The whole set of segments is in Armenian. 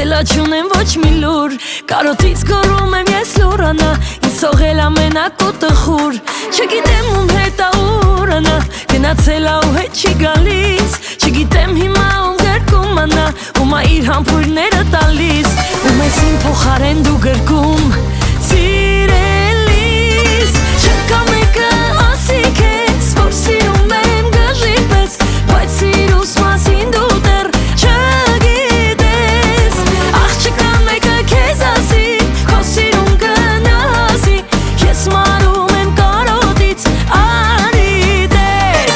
ասելա չունեմ ոչ մի լուր Կարոտից գորում եմ ես լուրանա Ինձ սողել ամենակ ու տխուր Չգիտեմ ում հետ աուրանա Գնացել ա ու հետ չի գալիս Չգիտեմ հիմա ում գրկումանա Ումա իր համբույրները տալիս Ում ես իմ փոխարեն դու գրկում Սիրելիս Չկա մեկը ասի քեզ Որ սիրում եմ գժի պես Բայց սիրուս մասին դու դեռ չգիտես Ախ չկա մեկը քեզ ասի Քո սիրում գնասի Ես մարում եմ կարոտից արի տես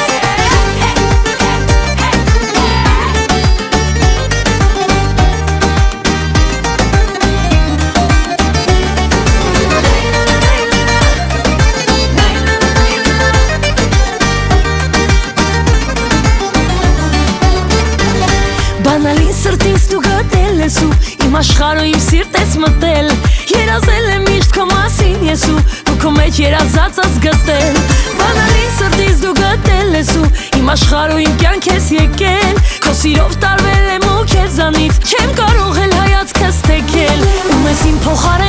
Բանալին սրտինց դու գտել ես ու Իմ աշխարհը իմ սիրտ ես մտել Երազել եմ միշտ քո մասին ես ու Դու քո մեջ երազած ես գտել Բանալին սրտինց դու գտել ես ու Իմ աշխարհը իմ կյանք ես եկել Քո սիրով տարվել եմ ու քեզանից Չեմ կարող էլ հայացքս թեքել Ում ես իմ փոխարեն